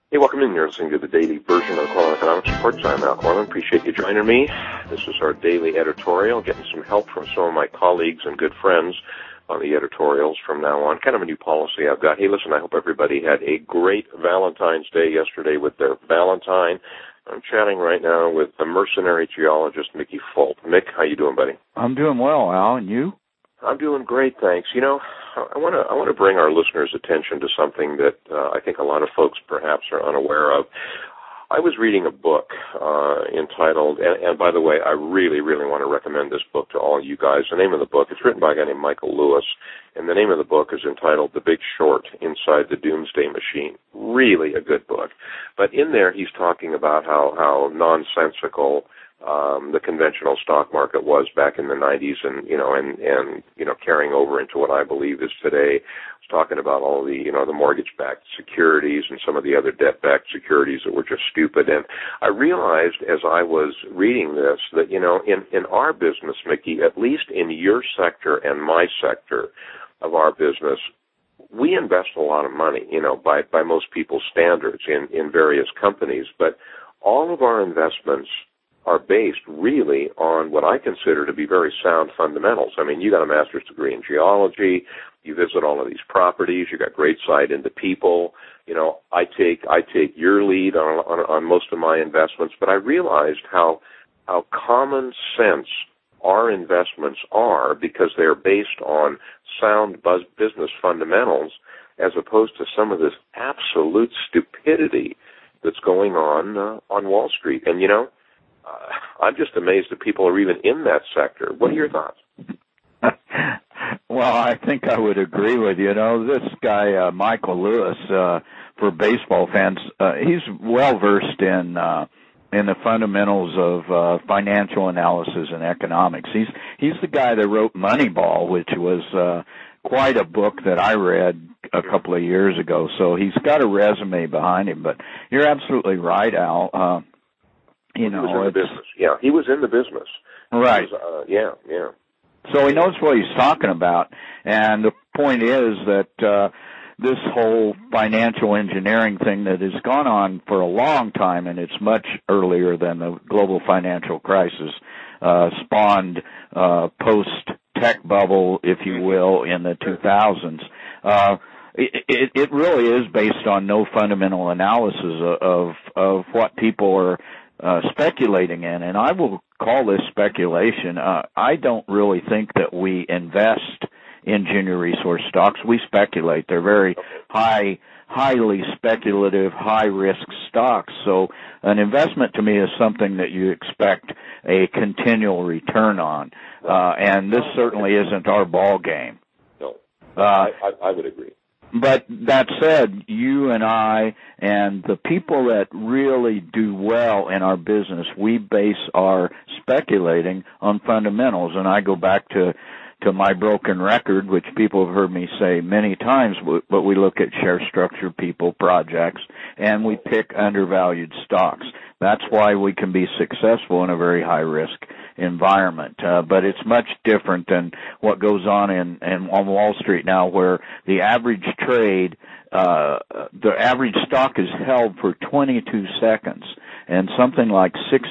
Hey, welcome in. You're listening to the daily version of Quantum Economics Reports. I'm Al Quantum. Appreciate you joining me. This is our daily editorial, getting some help from some of my colleagues and good friends on the editorials from now on. Kind of a new policy I've got. Hey, listen, I hope everybody had a great Valentine's Day yesterday with their Valentine. I'm chatting right now with the mercenary geologist, Mickey Fulp. Mick, how you doing, buddy? I'm doing well, Al, and you? I'm doing great, thanks. You know, I want to bring our listeners' attention to something that I think a lot of folks perhaps are unaware of. I was reading a book entitled, and by the way, I really, really want to recommend this book to all you guys. The name of the book, it's written by a guy named Michael Lewis, and the name of the book is entitled The Big Short, Inside the Doomsday Machine. Really a good book. But in there, he's talking about how nonsensical the conventional stock market was back in the 90s and carrying over into what I believe is today. I was talking about all the mortgage-backed securities and some of the other debt-backed securities that were just stupid. And I realized as I was reading this that, in our business, Mickey, at least in your sector and my sector of our business, we invest a lot of money, by most people's standards in various companies. But all of our investments are based really on what I consider to be very sound fundamentals. I mean, you got a master's degree in geology, you visit all of these properties, you got great sight into people. I take your lead on most of my investments, but I realized how common sense our investments are because they're based on sound business fundamentals as opposed to some of this absolute stupidity that's going on Wall Street. And, I'm just amazed that people are even in that sector. What are your thoughts? Well, I think I would agree with you. This guy, Michael Lewis, for baseball fans, he's well-versed in the fundamentals of financial analysis and economics. He's the guy that wrote Moneyball, which was quite a book that I read a couple of years ago. So he's got a resume behind him. But you're absolutely right, Al. He was in the business. Yeah, he was in the business. Right. Yeah. So he knows what he's talking about. And the point is that this whole financial engineering thing that has gone on for a long time, and it's much earlier than the global financial crisis, spawned post-tech bubble, if you will, in the 2000s. It really is based on no fundamental analysis of what people are speculating in, and I will call this speculation. I don't really think that we invest in junior resource stocks. We speculate. They're very highly speculative, high-risk stocks. So an investment to me is something that you expect a continual return on, and this certainly isn't our ball game. No, I would agree. But that said, you and I and the people that really do well in our business, we base our speculating on fundamentals. And I go back to my broken record, which people have heard me say many times, but we look at share structure, people, projects, and we pick undervalued stocks. That's why we can be successful in a very high-risk environment. But it's much different than what goes on on Wall Street now, where the average trade, the average stock is held for 22 seconds, and something like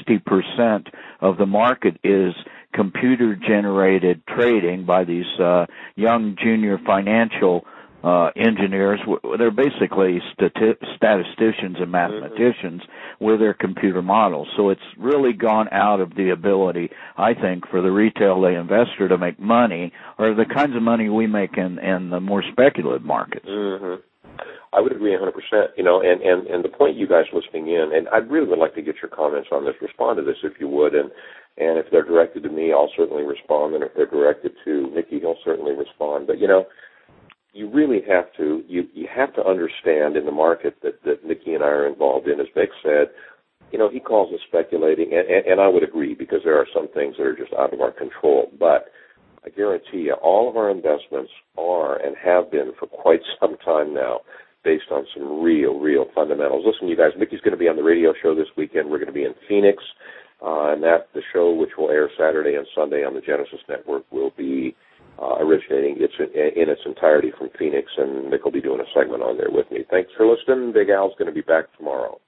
60% of the market is computer-generated trading by these young junior financial engineers. They're basically statisticians and mathematicians with their computer models. So it's really gone out of the ability, I think, for the retail investor to make money, or the kinds of money we make in the more speculative markets. Mm-hmm. I would agree 100%. And the point you guys listening in, and I really would like to get your comments on this. Respond to this if you would, and if they're directed to me, I'll certainly respond, and if they're directed to Mickey, he'll certainly respond. But you really have to you have to understand in the market that Mickey and I are involved in, as Mick said, he calls it speculating, and I would agree because there are some things that are just out of our control. But I guarantee you, all of our investments are and have been for quite some time now based on some real fundamentals. Listen, you guys, Mickey's going to be on the radio show this weekend. We're going to be in Phoenix, and the show, which will air Saturday and Sunday on the Genesis Network, will be originating in its entirety from Phoenix, and Nick will be doing a segment on there with me. Thanks for listening. Big Al's going to be back tomorrow.